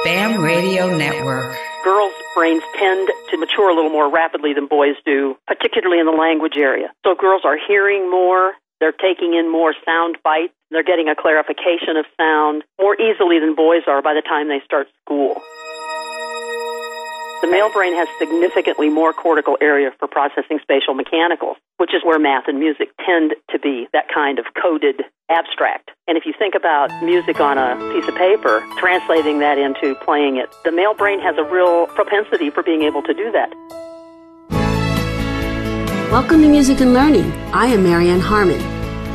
BAM Radio Network. Girls' brains tend to mature a little more rapidly than boys do, particularly in the language area. So girls are hearing more, they're taking in more sound bites, they're getting a clarification of sound more easily than boys are by the time they start school. The male brain has significantly more cortical area for processing spatial mechanicals, which is where math and music tend to be, that kind of coded abstract. And if you think about music on a piece of paper, translating that into playing it, the male brain has a real propensity for being able to do that. Welcome to Music and Learning. I am Marianne Harmon.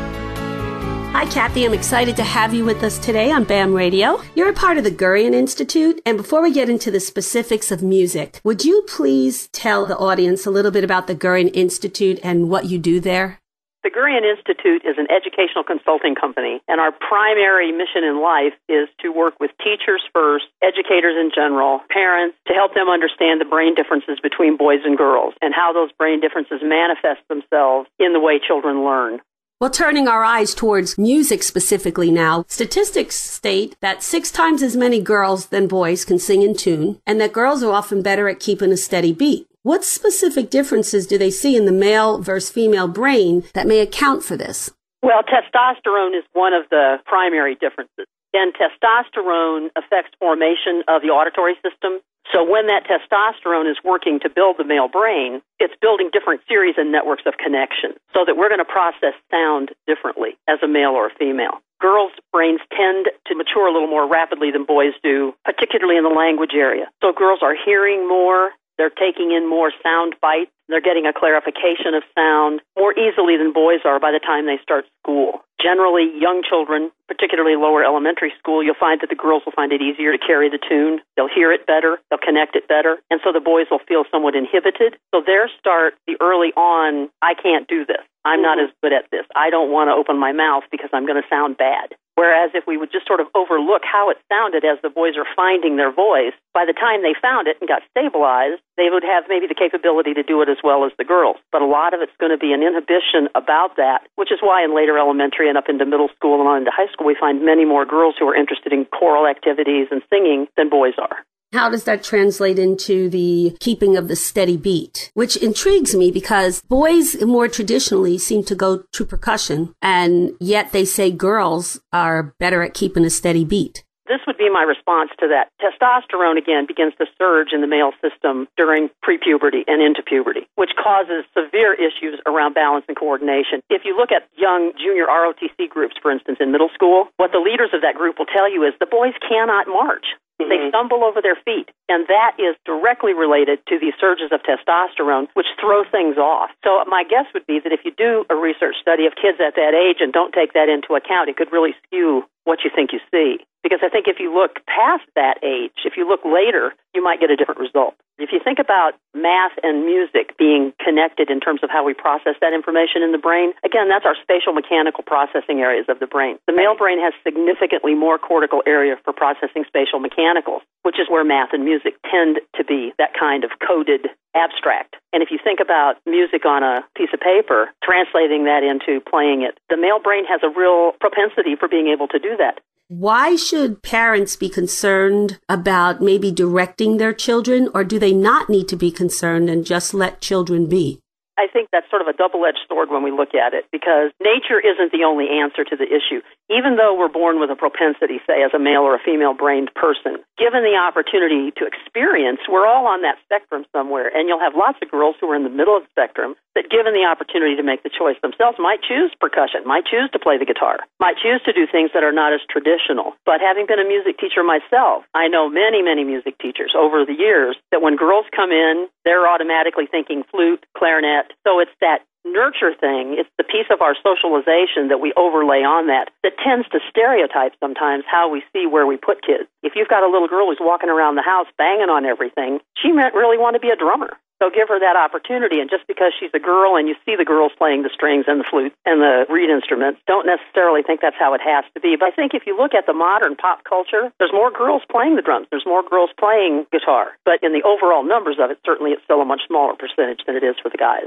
Hi, Kathy. I'm excited to have you with us today on BAM Radio. You're a part of the Gurion Institute, and before we get into the specifics of music, would you please tell the audience a little bit about the Gurion Institute and what you do there? The Gurion Institute is an educational consulting company, and our primary mission in life is to work with teachers first, educators in general, parents, to help them understand the brain differences between boys and girls and how those brain differences manifest themselves in the way children learn. Well, turning our eyes towards music specifically now, statistics state that 6 times as many girls than boys can sing in tune, and that girls are often better at keeping a steady beat. What specific differences do they see in the male versus female brain that may account for this? Well, testosterone is one of the primary differences. And testosterone affects formation of the auditory system. So when that testosterone is working to build the male brain, it's building different series and networks of connection so that we're going to process sound differently as a male or a female. Girls' brains tend to mature a little more rapidly than boys do, particularly in the language area. So girls are hearing more, they're taking in more sound bites, they're getting a clarification of sound more easily than boys are by the time they start school. Generally, young children, particularly lower elementary school, you'll find that the girls will find it easier to carry the tune. They'll hear it better. They'll connect it better. And so the boys will feel somewhat inhibited. So their start, the early on, I can't do this. I'm not as good at this. I don't want to open my mouth because I'm going to sound bad. Whereas if we would just sort of overlook how it sounded as the boys are finding their voice, by the time they found it and got stabilized, they would have maybe the capability to do it as well as the girls. But a lot of it's going to be an inhibition about that, which is why in later elementary and up into middle school and on into high school, we find many more girls who are interested in choral activities and singing than boys are. How does that translate into the keeping of the steady beat? Which intrigues me because boys more traditionally seem to go to percussion, and yet they say girls are better at keeping a steady beat. This would be my response to that. Testosterone, again, begins to surge in the male system during pre-puberty and into puberty, which causes severe issues around balance and coordination. If you look at young junior ROTC groups, for instance, in middle school, what the leaders of that group will tell you is the boys cannot march. They stumble over their feet, and that is directly related to these surges of testosterone, which throw things off. So my guess would be that if you do a research study of kids at that age and don't take that into account, it could really skew what you think you see. Because I think if you look past that age, if you look later, you might get a different result. If you think about math and music being connected in terms of how we process that information in the brain, again, that's our spatial mechanical processing areas of the brain. The male brain has significantly more cortical area for processing spatial mechanicals, which is where math and music tend to be, that kind of coded abstract. And if you think about music on a piece of paper, translating that into playing it, the male brain has a real propensity for being able to do that. Why should parents be concerned about maybe directing their children, or do they not need to be concerned and just let children be? I think that's sort of a double-edged sword when we look at it, because nature isn't the only answer to the issue. Even though we're born with a propensity, say, as a male or a female-brained person, given the opportunity to experience, we're all on that spectrum somewhere, and you'll have lots of girls who are in the middle of the spectrum that, given the opportunity to make the choice themselves, might choose percussion, might choose to play the guitar, might choose to do things that are not as traditional. But having been a music teacher myself, I know many, many music teachers over the years that when girls come in, they're automatically thinking flute, clarinet. So it's that nurture thing. It's the piece of our socialization that we overlay on that tends to stereotype sometimes how we see where we put kids. If you've got a little girl who's walking around the house banging on everything, she might really want to be a drummer. So give her that opportunity, and just because she's a girl and you see the girls playing the strings and the flute and the reed instruments, don't necessarily think that's how it has to be. But I think if you look at the modern pop culture, there's more girls playing the drums, there's more girls playing guitar. But in the overall numbers of it, certainly it's still a much smaller percentage than it is for the guys.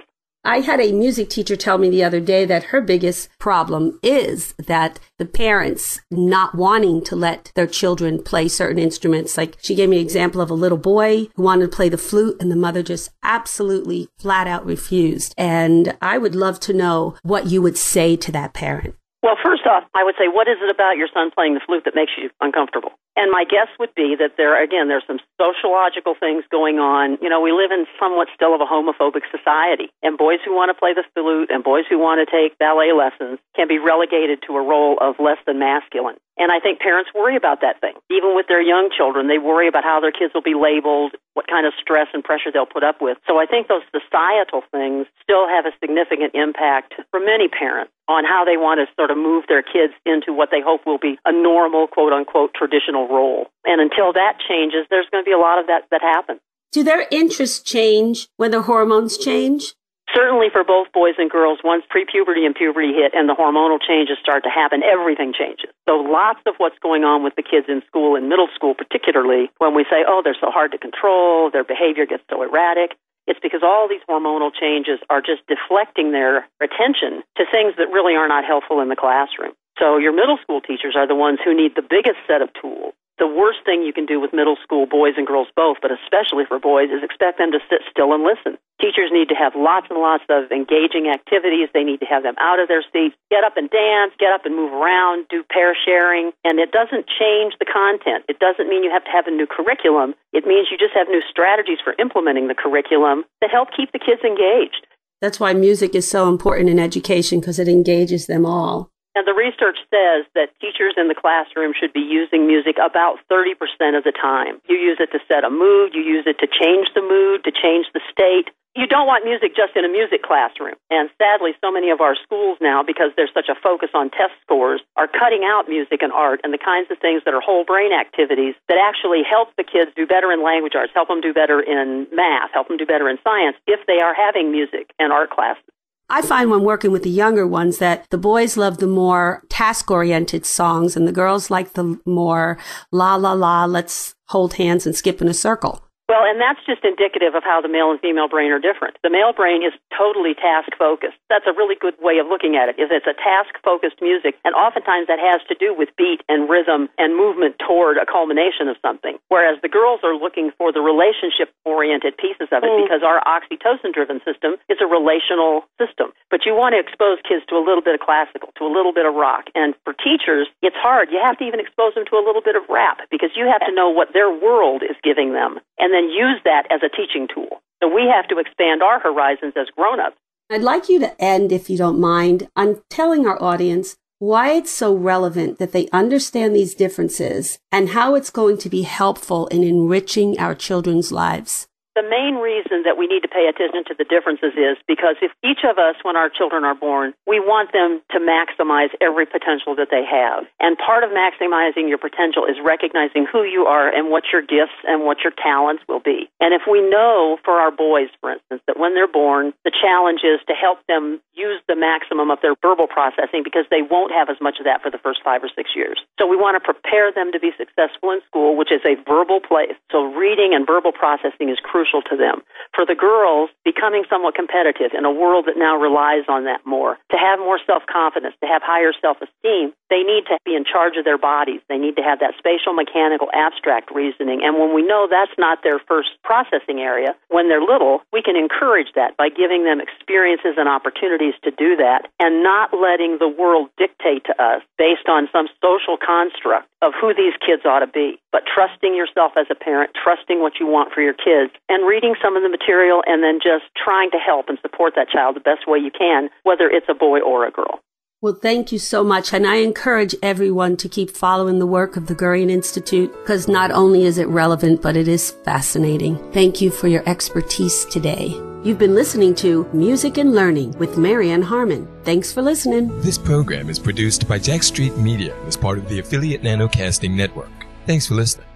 I had a music teacher tell me the other day that her biggest problem is that the parents not wanting to let their children play certain instruments. Like she gave me an example of a little boy who wanted to play the flute and the mother just absolutely flat out refused. And I would love to know what you would say to that parent. Well, first off, I would say, what is it about your son playing the flute that makes you uncomfortable? And my guess would be that there's some sociological things going on. You know, we live in somewhat still of a homophobic society, and boys who want to play the flute and boys who want to take ballet lessons can be relegated to a role of less than masculine. And I think parents worry about that thing. Even with their young children, they worry about how their kids will be labeled, what kind of stress and pressure they'll put up with. So I think those societal things still have a significant impact for many parents on how they want to sort of move their kids into what they hope will be a normal, quote-unquote, traditional role. And until that changes, there's going to be a lot of that happens. Do their interests change when their hormones change? Certainly for both boys and girls, once pre-puberty and puberty hit and the hormonal changes start to happen, everything changes. So lots of what's going on with the kids in school, in middle school particularly, when we say, oh, they're so hard to control, their behavior gets so erratic, it's because all these hormonal changes are just deflecting their attention to things that really are not helpful in the classroom. So your middle school teachers are the ones who need the biggest set of tools. The worst thing you can do with middle school boys and girls both, but especially for boys, is expect them to sit still and listen. Teachers need to have lots and lots of engaging activities. They need to have them out of their seats, get up and dance, get up and move around, do pair sharing. And it doesn't change the content. It doesn't mean you have to have a new curriculum. It means you just have new strategies for implementing the curriculum that help keep the kids engaged. That's why music is so important in education, because it engages them all. And the research says that teachers in the classroom should be using music about 30% of the time. You use it to set a mood. You use it to change the mood, to change the state. You don't want music just in a music classroom. And sadly, so many of our schools now, because there's such a focus on test scores, are cutting out music and art and the kinds of things that are whole brain activities that actually help the kids do better in language arts, help them do better in math, help them do better in science if they are having music and art classes. I find when working with the younger ones that the boys love the more task-oriented songs and the girls like the more la, la, la, let's hold hands and skip in a circle. Well, and that's just indicative of how the male and female brain are different. The male brain is totally task-focused. That's a really good way of looking at it, is it's a task-focused music, and oftentimes that has to do with beat and rhythm and movement toward a culmination of something, whereas the girls are looking for the relationship-oriented pieces of it because our oxytocin-driven system is a relational system. But you want to expose kids to a little bit of classical, to a little bit of rock, and for teachers, it's hard. You have to even expose them to a little bit of rap because you have to know what their world is giving them, and then use that as a teaching tool. So we have to expand our horizons as grown-ups. I'd like you to end, if you don't mind, on telling our audience why it's so relevant that they understand these differences and how it's going to be helpful in enriching our children's lives. The main reason that we need to pay attention to the differences is because if each of us, when our children are born, we want them to maximize every potential that they have. And part of maximizing your potential is recognizing who you are and what your gifts and what your talents will be. And if we know for our boys, for instance, that when they're born, the challenge is to help them use the maximum of their verbal processing because they won't have as much of that for the first 5 or 6 years. So we want to prepare them to be successful in school, which is a verbal place. So reading and verbal processing is crucial to them. For the girls, becoming somewhat competitive in a world that now relies on that more, to have more self-confidence, to have higher self-esteem, they need to be in charge of their bodies. They need to have that spatial, mechanical, abstract reasoning. And when we know that's not their first processing area, when they're little, we can encourage that by giving them experiences and opportunities to do that and not letting the world dictate to us based on some social construct of who these kids ought to be, but trusting yourself as a parent, trusting what you want for your kids, and reading some of the material and then just trying to help and support that child the best way you can, whether it's a boy or a girl. Well, thank you so much. And I encourage everyone to keep following the work of the Gurian Institute because not only is it relevant, but it is fascinating. Thank you for your expertise today. You've been listening to Music and Learning with Marianne Harmon. Thanks for listening. This program is produced by Jack Street Media as part of the affiliate Nanocasting Network. Thanks for listening.